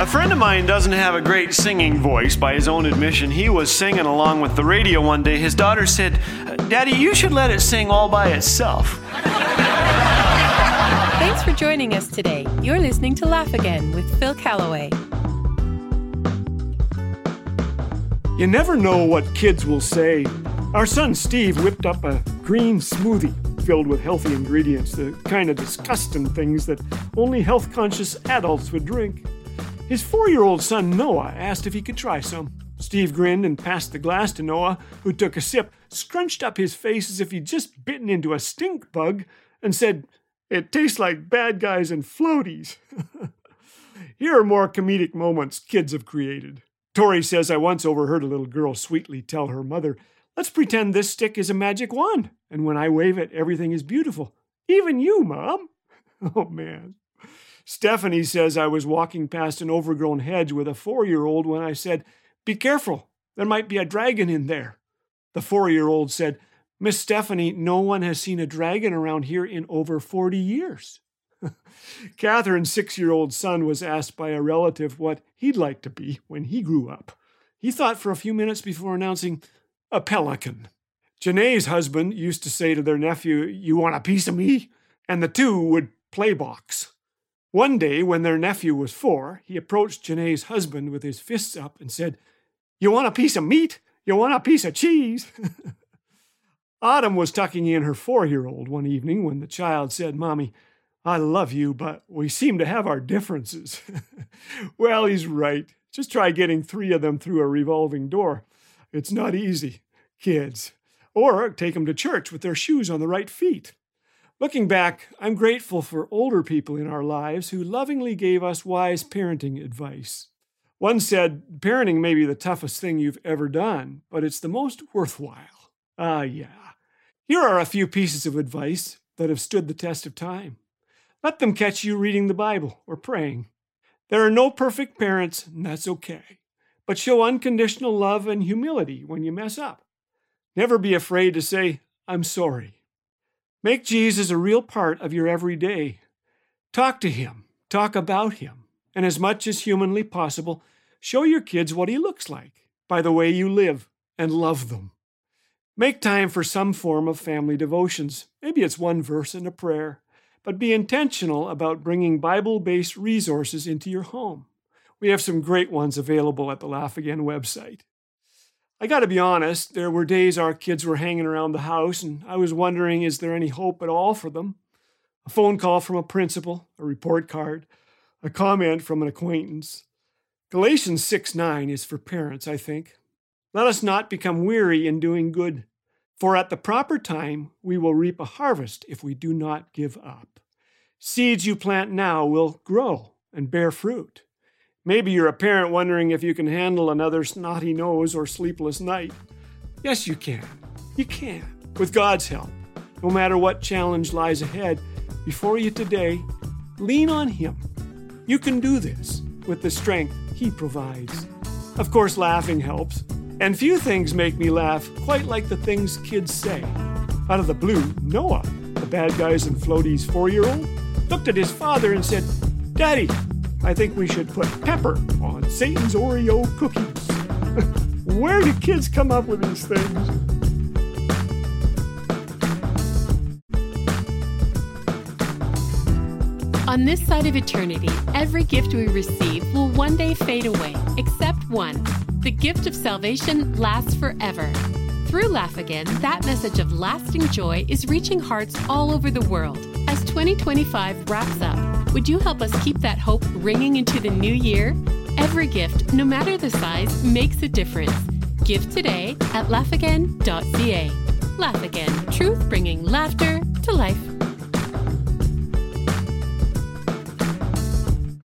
friend of mine doesn't have a great singing voice by his own admission. He was singing along with the radio one day. His daughter said, "Daddy, you should let it sing all by itself." Thanks for joining us today. You're listening to Laugh Again with Phil Callaway. You never know what kids will say. Our son Steve whipped up a green smoothie filled with healthy ingredients, the kind of disgusting things that only health-conscious adults would drink. His 4-year-old son Noah asked if he could try some. Steve grinned and passed the glass to Noah, who took a sip, scrunched up his face as if he'd just bitten into a stink bug, and said, "It tastes like bad guys and floaties." Here are more comedic moments kids have created. Tori says, "I once overheard a little girl sweetly tell her mother, 'Let's pretend this stick is a magic wand, and when I wave it, everything is beautiful. Even you, Mom.'" Oh, man. Stephanie says, "I was walking past an overgrown hedge with a 4-year-old when I said, 'Be careful, there might be a dragon in there.' The 4-year-old said, 'Miss Stephanie, no one has seen a dragon around here in over 40 years. Catherine's 6-year-old son was asked by a relative what he'd like to be when he grew up. He thought for a few minutes before announcing, "A pelican." Janae's husband used to say to their nephew, "You want a piece of me?" And the two would play box. One day, when their nephew was 4, he approached Janae's husband with his fists up and said, "You want a piece of meat? You want a piece of cheese?" Autumn was tucking in her 4-year-old one evening when the child said, "Mommy, I love you, but we seem to have our differences." Well, he's right. Just try getting 3 of them through a revolving door. It's not easy, kids. Or take them to church with their shoes on the right feet. Looking back, I'm grateful for older people in our lives who lovingly gave us wise parenting advice. One said, "Parenting may be the toughest thing you've ever done, but it's the most worthwhile." Ah, yeah. Here are a few pieces of advice that have stood the test of time. Let them catch you reading the Bible or praying. There are no perfect parents, and that's okay. But show unconditional love and humility when you mess up. Never be afraid to say, "I'm sorry." Make Jesus a real part of your everyday. Talk to him, talk about him, and as much as humanly possible, show your kids what he looks like by the way you live and love them. Make time for some form of family devotions. Maybe it's one verse and a prayer, but be intentional about bringing Bible-based resources into your home. We have some great ones available at the Laugh Again website. I got to be honest, there were days our kids were hanging around the house, and I was wondering, is there any hope at all for them? A phone call from a principal, a report card, a comment from an acquaintance. Galatians 6:9 is for parents, I think. Let us not become weary in doing good, for at the proper time we will reap a harvest if we do not give up. Seeds you plant now will grow and bear fruit. Maybe you're a parent wondering if you can handle another snotty nose or sleepless night. Yes, you can. You can, with God's help. No matter what challenge lies ahead, before you today, lean on him. You can do this with the strength he provides. Of course, laughing helps. And few things make me laugh quite like the things kids say. Out of the blue, Noah, the bad guys and floaties 4-year-old, looked at his father and said, "Daddy, I think we should put pepper on Satan's Oreo cookies." Where do kids come up with these things? On this side of eternity, every gift we receive will one day fade away, except one. The gift of salvation lasts forever. Through Laugh Again, that message of lasting joy is reaching hearts all over the world. As 2025 wraps up, would you help us keep that hope ringing into the new year? Every gift, no matter the size, makes a difference. Give today at laughagain.ca. Laugh Again, truth bringing laughter to life.